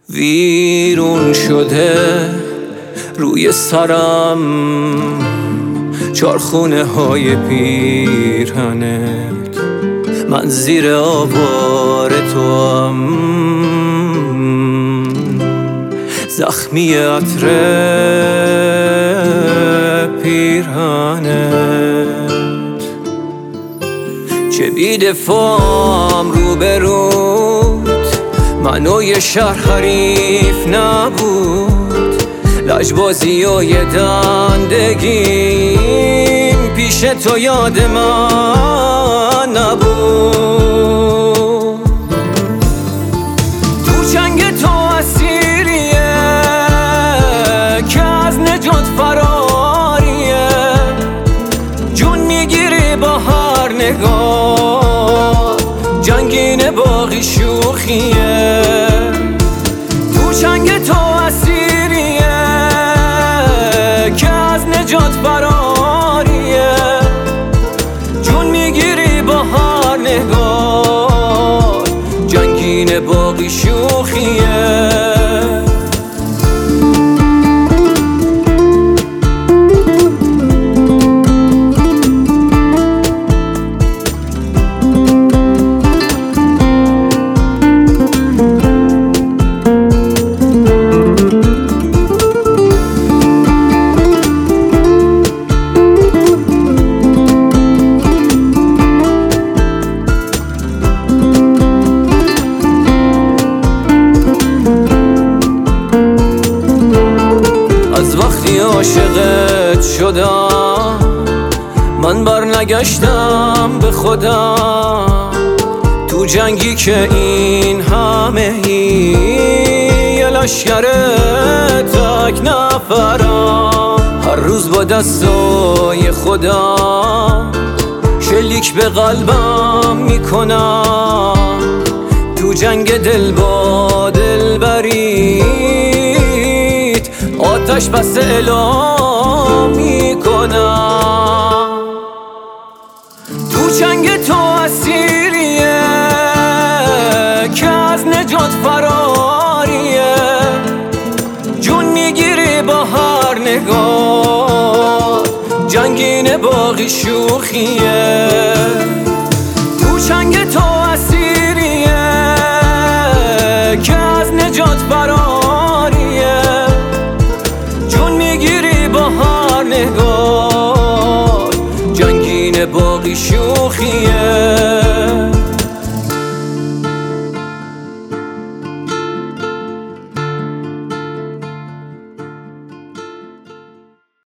ویرون شده روی سرم چارخونه های پیرهنت، من زیر آوار توام، زخمی عطر پیرهنت. چه بی‌دفاعم روبروت، منو یه شهر حریف نبود، لجبازی و یه دندگیم پیش تو یاد من نبود. تو جنگ تو اسیریه که از نجات فراریه، جون میگیری با هر نگاه، جنگین باقی شوخیه. تو جنگ تو اسیریه که از نجات فراریه، جون میگیری با هر نگاه، جنگین باقی شوخیه. عاشقت شدم من، برنگشتم به خودم. تو جنگی که این همه یه لشکر تک نفرم، هر روز با دستای خودم شلیک به قلبم میکنم. تو جنگ دل با دل برید آتش بس اعلام میکنم. تو جنگ تو اسیریه که از نجات فراریه، جون میگیری با هر نگاه، جنگین باقی شوخیه. تو جنگ تو اسیریه که از نجات فراریه، جون میگیری با هر نگاه، جنگین باقی شوخیه.